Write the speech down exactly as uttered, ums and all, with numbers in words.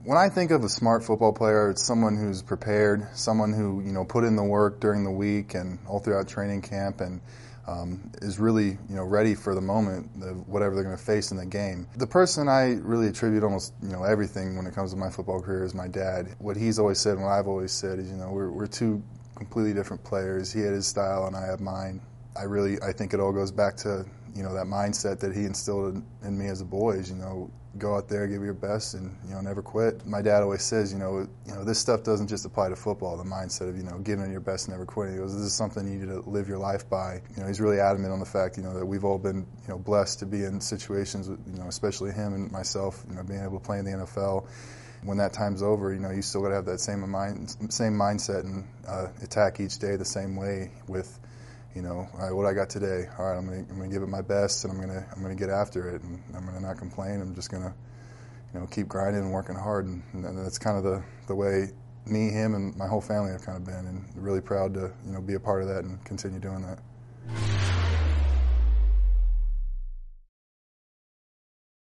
When I think of a smart football player, it's someone who's prepared, someone who, you know, put in the work during the week and all throughout training camp, and um, is really, you know, ready for the moment of whatever they're going to face in the game. The person I really attribute almost, you know, everything when it comes to my football career is my dad. What he's always said and what I've always said is, you know, we're, we're two completely different players. He had his style and I have mine. I really, I think it all goes back to, you know, that mindset that he instilled in, in me as a boy is, you know, go out there, give your best, and, you know, never quit. My dad always says, you know, you know, this stuff doesn't just apply to football, the mindset of, you know, giving it your best, never quitting. He goes, this is something you need to live your life by. You know, he's really adamant on the fact, you know, that we've all been, you know, blessed to be in situations, with, you know, especially him and myself, you know, being able to play in the N F L. When that time's over, you know, you still got to have that same mind, same mindset and uh, attack each day the same way with, you know, all right, what I got today? All right, I'm gonna, I'm gonna give it my best, and I'm gonna, I'm gonna get after it, and I'm gonna not complain. I'm just gonna, you know, keep grinding and working hard, and, and that's kind of the, the way me, him, and my whole family have kind of been, and really proud to, you know, be a part of that and continue doing that.